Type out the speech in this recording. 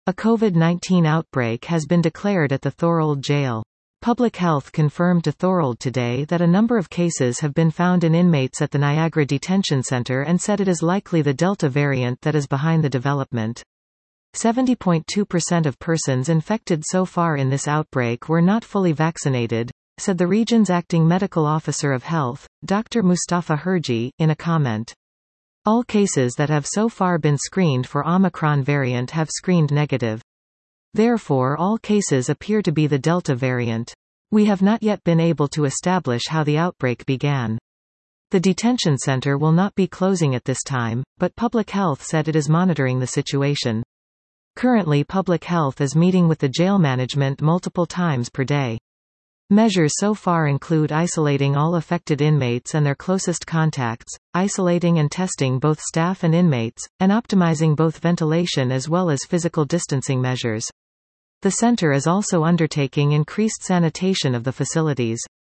A COVID-19 outbreak has been declared at the Thorold Jail. Public Health confirmed to Thorold today that a number of cases have been found in inmates at the Niagara Detention Centre and said it is likely the Delta variant that is behind the development. 70.2% of persons infected so far in this outbreak were not fully vaccinated, said the region's acting medical officer of health, Dr. Mustafa Herji, in a comment. All cases that have so far been screened for Omicron variant have screened negative. Therefore all cases appear to be the Delta variant. We have not yet been able to establish how the outbreak began. The detention center will not be closing at this time, but Public Health said it is monitoring the situation. Currently Public Health is meeting with the jail management multiple times per day. Measures so far include isolating all affected inmates and their closest contacts, isolating and testing both staff and inmates, and optimizing both ventilation as well as physical distancing measures. The center is also undertaking increased sanitation of the facilities.